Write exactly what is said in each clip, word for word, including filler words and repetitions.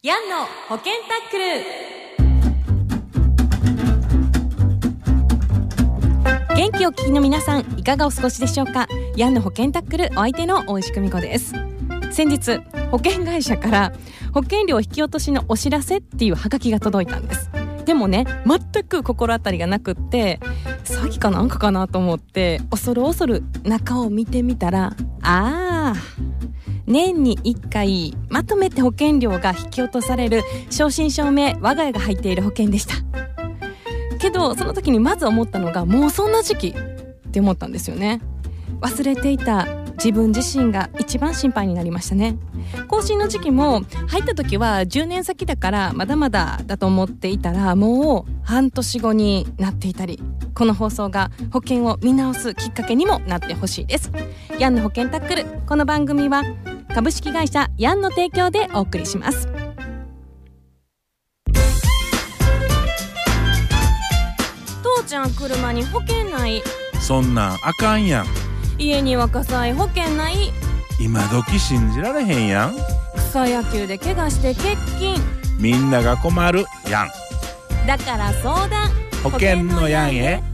ヤンの保険タックル。元気をお聞きの皆さん、いかがお過ごしでしょうか。ヤンの保険タックル、お相手の大石久美子です。先日保険会社から保険料引き落としのお知らせっていうハガキが届いたんです。でもね、全く心当たりがなくって、詐欺かなんかかなと思って恐る恐る中を見てみたら、あー年にいっかいまとめて保険料が引き落とされる正真正銘我が家が入っている保険でした。けどその時にまず思ったのが、もうそんな時期って思ったんですよね。忘れていた自分自身が一番心配になりましたね。更新の時期も入った時はじゅうねん先だからまだまだだと思っていたら、もう半年後になっていたり、この放送が保険を見直すきっかけにもなってほしいです。ヤンの保険タックル、この番組は株式会社ヤンの提供でお送りします。父ちゃん、車に保険ない。 そんなんあかんやん。 家には火災保険ない。 今時信じられへんやん。 草野球で怪我して欠勤。 みんなが困るやん。 だから相談、 保険のやんへ。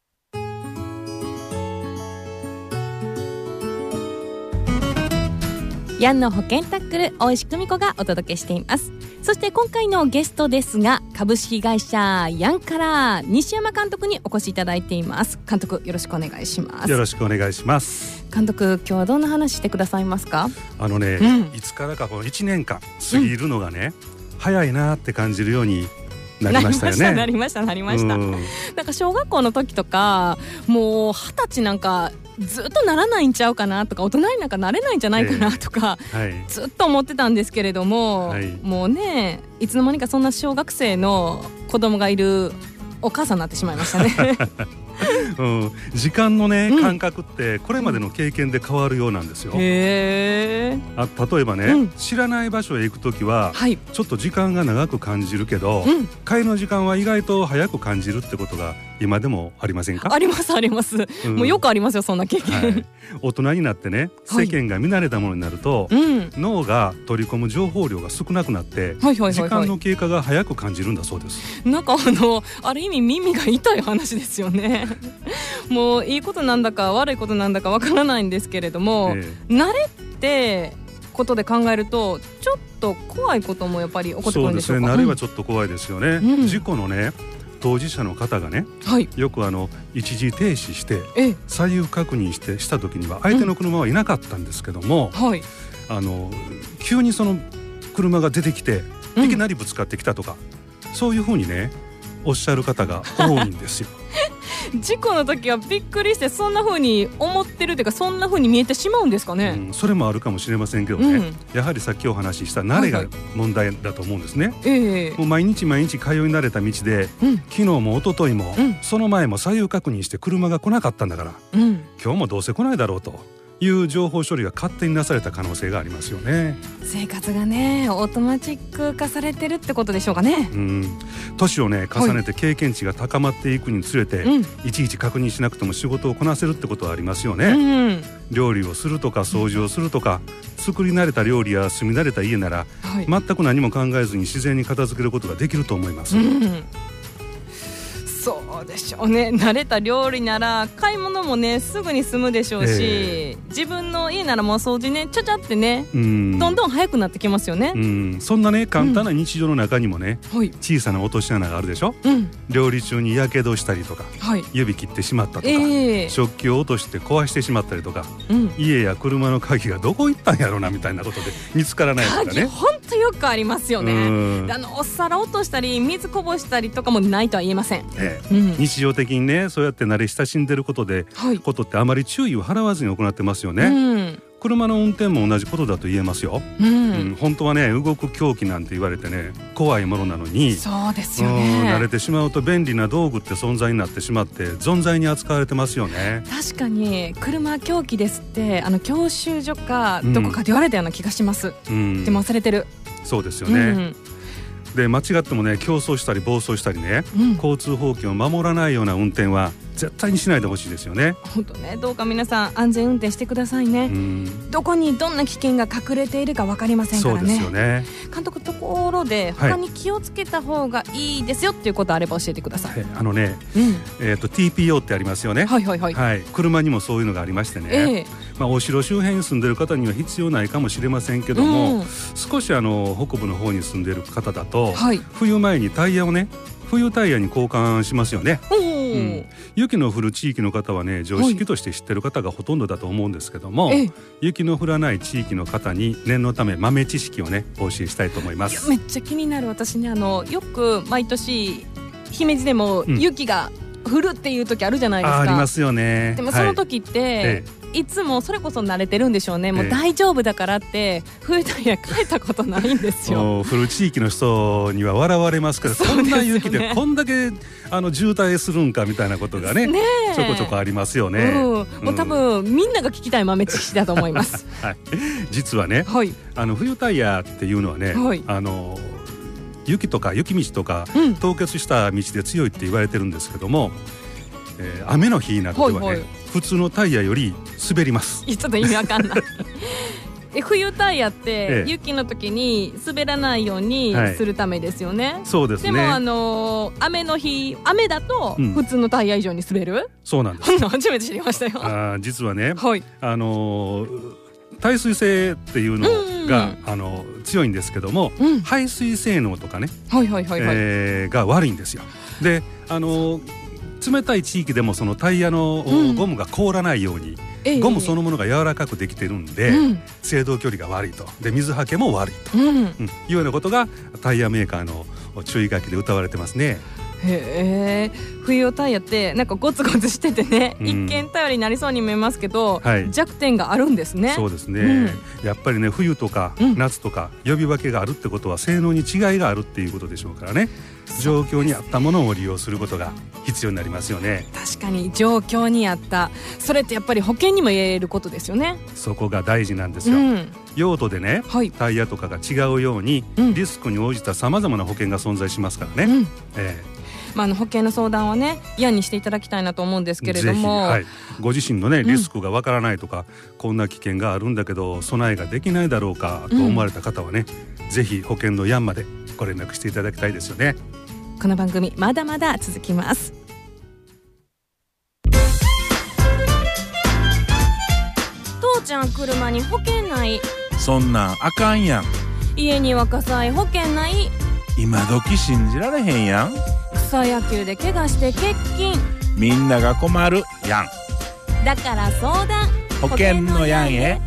ヤンの保険タックル、大石久美子がお届けしています。そして今回のゲストですが、株式会社ヤンから西山監督にお越しいただいています。監督、よろしくお願いします。 よろしくお願いします。 監督、今日はどんな話してくださいますか。 あのね、うん、いつからかこのいちねんかん過ぎるのがね、うん、早いなって感じるようになりましたよね。 なりましたなりましたなりました。なんか小学校の時とか、もう二十歳なんかずっとならないんちゃうかなとか、大人になんかなれないんじゃないかなとか、えーはい、ずっと思ってたんですけれども、はい、もうね、いつの間にかそんな小学生の子供がいるお母さんになってしまいましたね。 うん、時間のね、うん、感覚ってこれまでの経験で変わるようなんですよ。 へあ、例えばね、うん、知らない場所へ行くときは、はい、ちょっと時間が長く感じるけど、うん、帰りの時間は意外と早く感じるってことが今でもありませんか。 ありますあります、うん、もうよくありますよ、そんな経験、はい、 大人になってね、世間が見慣れたものになると、はい、脳が取り込む情報量が少なくなって、はいはいはいはい、時間の経過が早く感じるんだそうです。 なんかあのある意味耳が痛い話ですよね。もういいことなんだか悪いことなんだかわからないんですけれども、えー、慣れってことで考えるとちょっと怖いこともやっぱり起こってくるんでしょうか。 そうですね、慣れはちょっと怖いですよね、うん、事故のね、当事者の方がね、はい、よくあの一時停止して左右確認してした時には相手の車はいなかったんですけども、うんはい、あの急にその車が出てきていきなりぶつかってきたとか、うん、そういうふうにねおっしゃる方が多いんですよ。 事故の時はびっくりして、そんな風に思ってるというか、そんな風に見えてしまうんですかね、うん、 それもあるかもしれませんけどね、うん、やはりさっきお話しした慣れが問題だと思うんですね、はいはい、もう毎日毎日通い慣れた道で、うん、昨日も一昨日も、うん、その前も左右確認して車が来なかったんだから、うん、今日もどうせ来ないだろうという情報処理が勝手になされた可能性がありますよね。 生活がね、オートマチック化されてるってことでしょうかね。 うん、年をね重ねて経験値が高まっていくにつれて、はい、いちいち確認しなくても仕事をこなせるってことはありますよね、うん、料理をするとか掃除をするとか、作り慣れた料理や住み慣れた家なら、はい、全く何も考えずに自然に片付けることができると思います、うん、 そうでしょうね。慣れた料理なら買い物もねすぐに済むでしょうし、えー、自分の家ならもう掃除ねちゃちゃってね、うん、どんどん早くなってきますよね、 うん、そんなね簡単な日常の中にもね、うん、小さな落とし穴があるでしょ、うん、料理中にやけどしたりとか、はい、指切ってしまったとか、えー、食器を落として壊してしまったりとか、うん、家や車の鍵がどこ行ったんやろうなみたいなことで見つからないとかね。 鍵ほんとよくありますよね。あのお皿落としたり水こぼしたりとかもないとは言えません、 えーうん、日常的にねそうやって慣れ親しんでることで、はい、ことってあまり注意を払わずに行ってますよね、うん、車の運転も同じことだと言えますよ、うんうん、本当はね動く凶器なんて言われてね怖いものなのに、 そうですよね、 慣れてしまうと便利な道具って存在になってしまって存在に扱われてますよね。 確かに車凶器ですってあの教習所かどこかで言われたような気がします、うん、でも忘れてる。 そうですよね、うんで間違ってもね競争したり暴走したりね、うん、交通法規を守らないような運転は絶対にしないでほしいですよね。 本当ね、どうか皆さん安全運転してくださいね。うん、どこにどんな危険が隠れているか分かりませんからね。 そうですよね。 監督、ところで他に気をつけた方がいいですよっていうことあれば教えてください。はい、 あのね、うん、えーと、ティーピーオー ってありますよね。はいはいはい、はい、車にもそういうのがありましてね、えーまあ、お城周辺に住んでる方には必要ないかもしれませんけども、うん、少しあの北部の方に住んでる方だと、はい、冬前にタイヤをね、冬タイヤに交換しますよね。うん、雪の降る地域の方はね、常識として知ってる方がほとんどだと思うんですけども、はい、雪の降らない地域の方に念のため豆知識をねお教えしたいと思います。 いや、めっちゃ気になる。私ね、あのよく毎年姫路でも雪が降るっていう時あるじゃないですか。 うん、あ, ありますよね。 でもその時って、はい、ええ、いつもそれこそ慣れてるんでしょうね。もう大丈夫だからって冬タイヤ変えたことないんですよ。 降る地域の人には笑われますから、こんな雪でこんだけあの渋滞するんかみたいなことが ね, ねちょこちょこありますよね。うん、 もう多分みんなが聞きたい豆知識だと思います。 はい、実はね、はい、あの冬タイヤっていうのはね、はい、あの雪とか雪道とか、うん、凍結した道で強いって言われてるんですけども、えー、雨の日などではね、はいはい、普通のタイヤより滑ります。 ちょっと意味わかんない。え、冬タイヤって雪の時に滑らないようにするためですよね。はい、そうですね。でもあのー、雨の日、雨だと普通のタイヤ以上に滑る、うん、 そうなんです。 初めて知りましたよ。 あ、実はね、はい、あのー、耐水性っていうのが、うん、あの強いんですけども、うん、排水性能とかね、はいはいはいはい、えー、が悪いんですよ。で、あのー冷たい地域でもそのタイヤのゴムが凍らないように、うん、ゴムそのものが柔らかくできてるんで、うん、制動距離が悪いと、で水はけも悪いと、うんうん、いうようなことがタイヤメーカーの注意書きで謳われてますね。 へえ、冬用タイヤってなんかゴツゴツしててね、うん、一見頼りになりそうに見えますけど、はい、弱点があるんですね。 そうですね、うん、やっぱりね、冬とか夏とか呼び分けがあるってことは性能に違いがあるっていうことでしょうからね、状況に合ったものを利用することが必要になりますよね。 確かに状況に合った、それってやっぱり保険にも言えることですよね。 そこが大事なんですよ、うん、用途でね、はい、タイヤとかが違うように、うん、リスクに応じたさまざまな保険が存在しますからね、うん、えーまあ、あの保険の相談はね、嫌にしていただきたいなと思うんですけれども、 はい、ご自身のねリスクがわからないとか、うん、こんな危険があるんだけど備えができないだろうかと思われた方はね、うん、ぜひ保険のヤンまでご連絡していただきたいですよね。 この番組まだまだ続きます。父ちゃん車に保険ない。 そんなんあかんやん。 家には火災保険ない。 今時信じられへんやん。 草野球で怪我して欠勤。 みんなが困るやん。 だから相談、 保険のやんへ。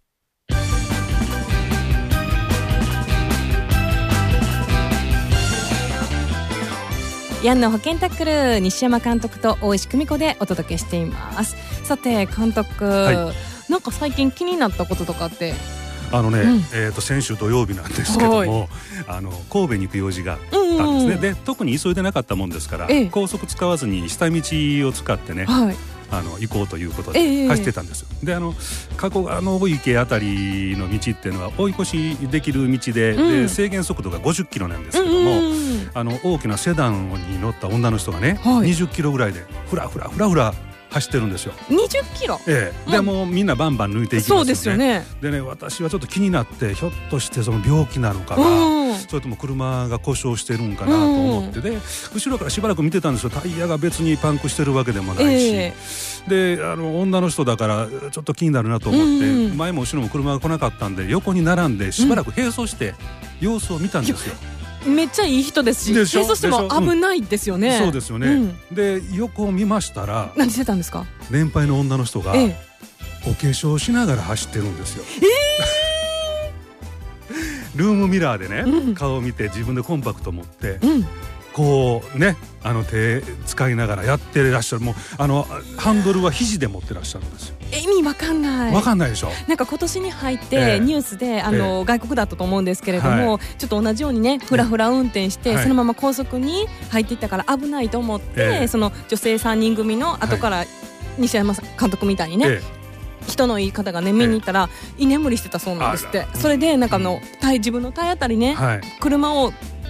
ヤンの保険タックル、西山監督と大石久美子でお届けしています。さて監督、はい、なんか最近気になったこととかって？ あのね、うん、えー、と先週土曜日なんですけども、あの神戸に行く用事があったんですね、うんうん、で特に急いでなかったもんですから、ええ、高速使わずに下道を使ってね、はい、あの行こうということで走ってたんですよ、ええ、であの加古川の池あたりの道っていうのは追い越しできる道 で,、うん、で制限速度がごじゅっキロなんですけども、うんうん、あの大きなセダンに乗った女の人がね、はい、にじゅっキロぐらいでフラフラフラフラ走ってるんですよ。 にじゅっキロ、 ええ、でもうみんなバンバン抜いていきますよね。 そうですよね。 でね、私はちょっと気になって、ひょっとしてその病気なのかな、うん、それとも車が故障してるんかなと思って、で後ろからしばらく見てたんですよ。タイヤが別にパンクしてるわけでもないし、えー、であの女の人だからちょっと気になるなと思って、うん、前も後ろも車が来なかったんで横に並んでしばらく並走して様子を見たんですよ、 うん、めっちゃいい人ですし、並走しても危ないですよね、 うん、そうですよね、うん、で横を見ましたら、 何してたんですか？ 年配の女の人が、ええ、お化粧しながら走ってるんですよ、えー、ルームミラーでね、うん、顔を見て自分でコンパクト持って、うん、こうね、あの手使いながらやってらっしゃる。もうあのハンドルは肘で持ってらっしゃるんですよ。 意味わかんない。 わかんないでしょ。 なんか今年に入ってニュースで、えー、あの、えー、外国だったと思うんですけれども、はい、ちょっと同じようにねフラフラ運転して、はい、そのまま高速に入っていったから危ないと思って、えー、その女性さんにん組の後から、はい、西山監督みたいにね、えー、人のいい方がね見に行ったら、えー、居眠りしてたそうなんですって。それでなんかあの自分の体当たりね、はい、車を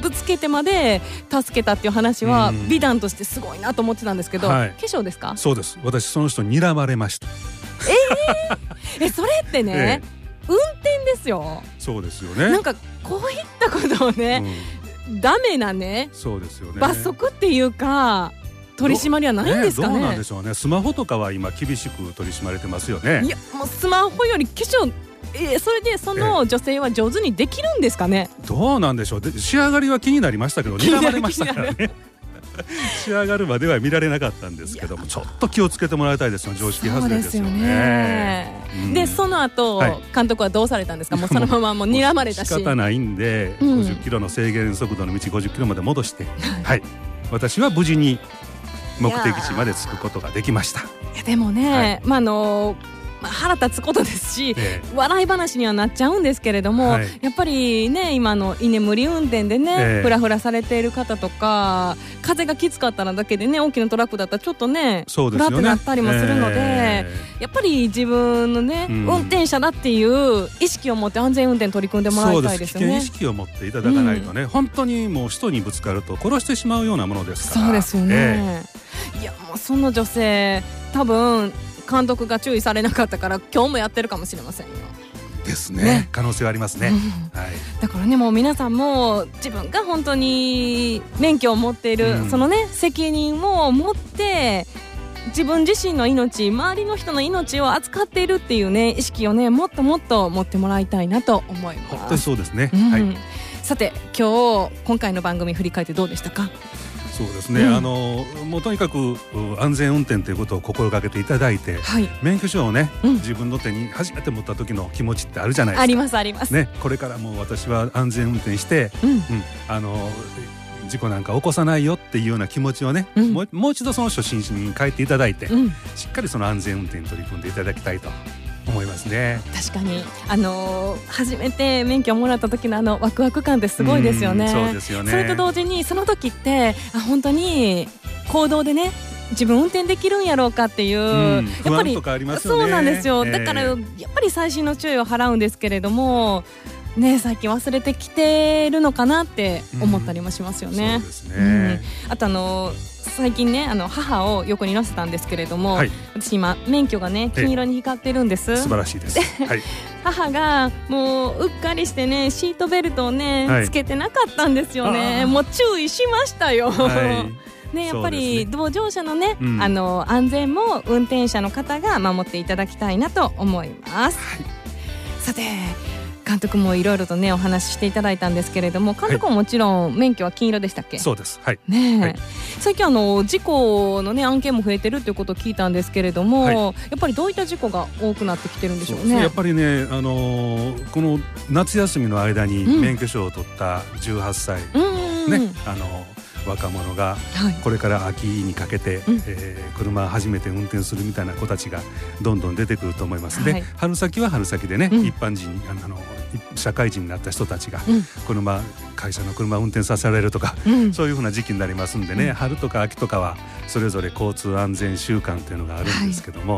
ぶつけてまで助けたっていう話は美談としてすごいなと思ってたんですけど、はい、化粧ですか？ そうです。私その人に睨まれました。 えー、えそれってね、えー、運転ですよ。 そうですよね。 なんかこういったことをね、うん、ダメなね、 そうですよね、 罰則っていうか取り締まりはないんですかね。 どうなんでしょうね。スマホとかは今厳しく取り締まれてますよね。 いやもうスマホより化粧、えー、それでその女性は上手にできるんですかね。 えー、どうなんでしょう。で仕上がりは気になりましたけど睨まれましたからね。仕上がるまでは見られなかったんですけども、ちょっと気をつけてもらいたいですよ。常識外れですよね。そうですよね、 うん、でその後、はい、監督はどうされたんですか？もうそのままもう睨まれたし仕方ないんで、うん、ごじゅっキロの制限速度の道ごじゅっキロまで戻して、はい、私は無事に目的地まで着くことができました。いやでもね、はい、まああの腹立つことですし、ええ、笑い話にはなっちゃうんですけれども、はい、やっぱりね今の居眠り運転でね、ええ、フラフラされている方とか風がきつかったらだけでね大きなトラックだったらちょっとねフラってなったりもするので、ええ、やっぱり自分のね、うん、運転者だっていう意識を持って安全運転取り組んでもらいたいですよね。 そうです。危険意識を持っていただかないとね、うん、本当にもう人にぶつかると殺してしまうようなものですから。 そうですよね、ええ、いやもうその女性多分監督が注意されなかったから今日もやってるかもしれませんよ。 ですね。ね、可能性はありますね、うん、はい、 だからねもう皆さんも自分が本当に免許を持っている、うん、そのね責任を持って自分自身の命周りの人の命を扱っているっていうね意識をねもっともっと持ってもらいたいなと思います。 本当にそうですね、 うん、 はい、 さて今日今回の番組振り返ってどうでしたか？ そうですね、うん、あのもうとにかく安全運転ということを心がけていただいて、はい、免許証をね、うん、自分の手に初めて持った時の気持ちってあるじゃないですか。 ありますあります、 ね、これからもう私は安全運転して、うんうん、あの事故なんか起こさないよっていうような気持ちをね、うん、もう、もう一度その初心者に変えていただいて、うん、しっかりその安全運転に取り組んでいただきたいと思いますね。 確かに、あのー、初めて免許をもらった時のあのワクワク感ってすごいですよね。 そうですよね。 それと同時にその時ってあ本当に行動でね自分運転できるんやろうかっていう、うん、 やっぱり不安とかありますよね。 そうなんですよ、えー、だからやっぱり細心の注意を払うんですけれどもね、最近忘れてきてるのかなって思ったりもしますよね、 うん、そうですね、 うん、あとあの最近ねあの母を横に乗せたんですけれども、はい、私今免許がね金色に光ってるんです。 素晴らしいです、はい、 母がもううっかりしてねシートベルトをね、はい、つけてなかったんですよね。もう注意しましたよ、はいね、やっぱり同乗者のね、うん、あの安全も運転者の方が守っていただきたいなと思います、はい、さて監督もいろいろとねお話ししていただいたんですけれども監督ももちろん免許は金色でしたっけ？ そうです、はいね、 はい、 最近あの事故の、ね、案件も増えてるということを聞いたんですけれども、はい、やっぱりどういった事故が多くなってきてるんでしょうね。 やっぱりね、あのー、この夏休みの間に免許証を取ったじゅうはっさい、うんね、あのー若者がこれから秋にかけて、はい、えー、車を初めて運転するみたいな子たちがどんどん出てくると思います、はい、で春先は春先でね、うん、一般人あの社会人になった人たちが車、うん、会社の車を運転させられるとか、うん、そういうふうな時期になりますんでね、うん、春とか秋とかはそれぞれ交通安全週間というのがあるんですけども、はい、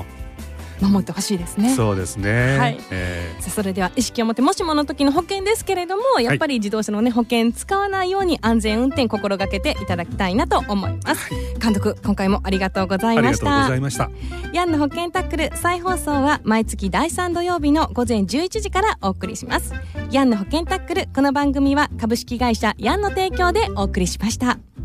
守ってほしいですね。 そうですね、はい、 えー、それでは意識を持ってもしもの時の保険ですけれどもやっぱり自動車の、ね、保険使わないように安全運転心がけていただきたいなと思います、はい、監督今回もありがとうございました。 ありがとうございました。 ヤンの保険タックル再放送は毎月だいさん土曜日の午前じゅういちじからお送りします。ヤンの保険タックル、この番組は株式会社ヤンの提供でお送りしました。